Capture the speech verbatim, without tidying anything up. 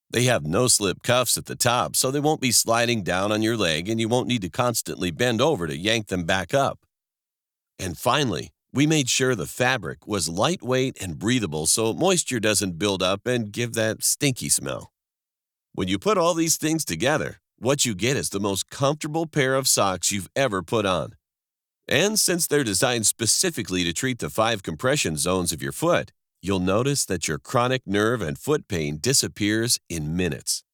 They have no-slip cuffs at the top, so they won't be sliding down on your leg and you won't need to constantly bend over to yank them back up. And finally, we made sure the fabric was lightweight and breathable so moisture doesn't build up and give that stinky smell. When you put all these things together, what you get is the most comfortable pair of socks you've ever put on. And since they're designed specifically to treat the five compression zones of your foot, you'll notice that your chronic nerve and foot pain disappears in minutes.